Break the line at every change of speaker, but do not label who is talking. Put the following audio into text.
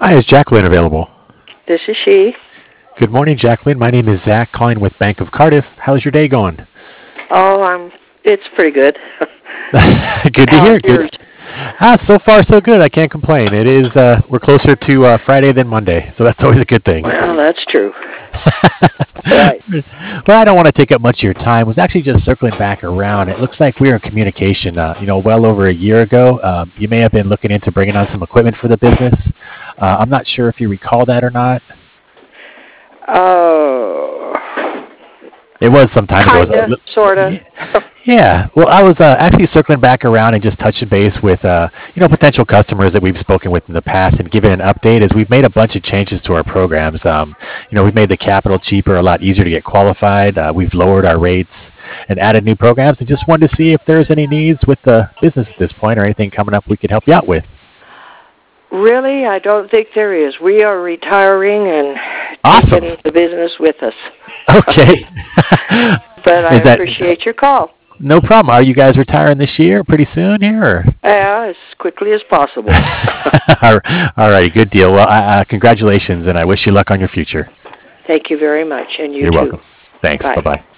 Hi, is Jacqueline available?
This is she.
Good morning, Jacqueline. My name is Zach, calling with Bank of Cardiff. How's your day going?
Oh, It's pretty good.
Good to
How's
hear.
yours?
Good. So far so good. I can't complain. It is. We're closer to Friday than Monday, so that's always a good thing.
Well, that's true. Right.
Well, I don't want to take up much of your time. Was actually just circling back around. It looks like we were in communication, well over a year ago. You may have been looking into bringing on some equipment for the business. I'm not sure if you recall that or not.
Oh,
It was some time ago.
kinda, sorta.
Yeah. Well, I was actually circling back around and just touching base with potential customers that we've spoken with in the past and giving an update as we've made a bunch of changes to our programs. We've made the capital cheaper, a lot easier to get qualified. We've lowered our rates and added new programs, and just wanted to see if there's any needs with the business at this point or anything coming up we could help you out with.
Really, I don't think there is. We are retiring and
Awesome.
taking the business with us.
Okay.
But I
Is that
appreciate your call.
no problem? Are you guys retiring this year, pretty soon here? Or?
Yeah, as quickly as possible.
All righty, good deal. Well, congratulations, and I wish you luck on your future.
Thank you very much, and you
You're
too.
welcome. Thanks.
Bye.
Bye bye.